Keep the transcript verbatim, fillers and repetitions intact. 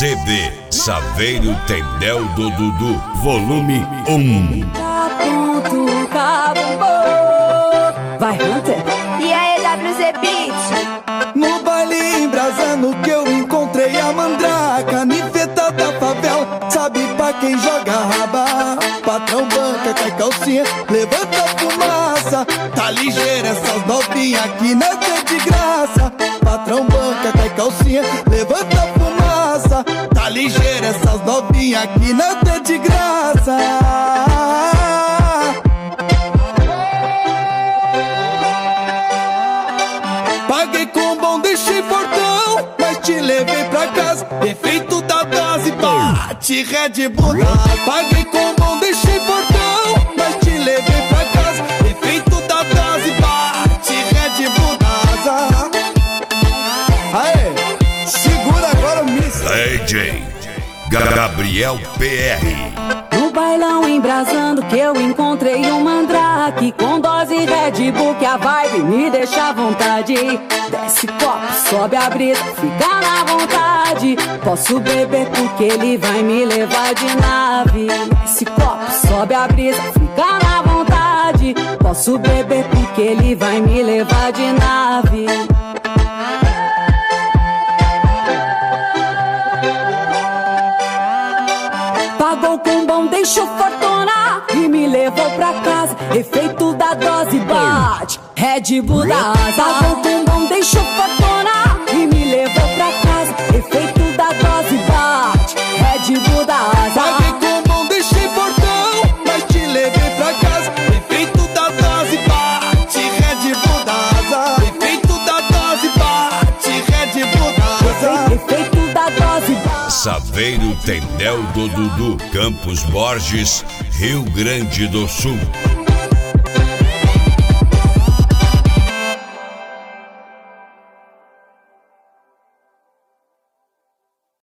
C D Saveiro tem Nel do Dudu, volume um. Tá pronto, acabou. Vai, Hunter. E aí, W Z Beats? No baile embrasando que eu encontrei a mandraca, niveta da favela, sabe pra quem joga raba. Patrão banca, cai calcinha, levanta a fumaça. Tá ligeira essas novinhas aqui, nada é de graça. Patrão banca, cai calcinha, levanta a fumaça. Tá ligeira essas novinhas aqui, nada é de graça. Paguei com bom, deixei fortão, mas te levei pra casa. Efeito da dose, bate Red Bull. Paguei com bom, deixei fortão, mas te levei pra casa. Efeito da dose, bate Red Bull. Aê, segura agora o miss. D J Gabriel P R. No bailão embrasando que eu encontrei um mandrake com dose Red Bull, que a vibe me deixa à vontade. Desce copo, sobe a brisa, fica na vontade. Posso beber porque ele vai me levar de nave. Desce copo, sobe a brisa, fica na vontade. Posso beber porque ele vai me levar de nave. Pagou com bom, deixou fortuna e me levou pra casa. Efeito da dose, bate Red Bull da asa. Pagou com bom, deixou fortuna e me levou pra casa. Efeito da dose, bate Red Bull da asa. Paguei com bom, deixei fortão, mas te levei pra casa. Efeito da dose, bate Red Bull da asa. Efeito da dose, bate Red Bull da asa. Efeito da dose, bate. Saveiro tem Nel do Dudu, Campos Borges, Rio Grande do Sul.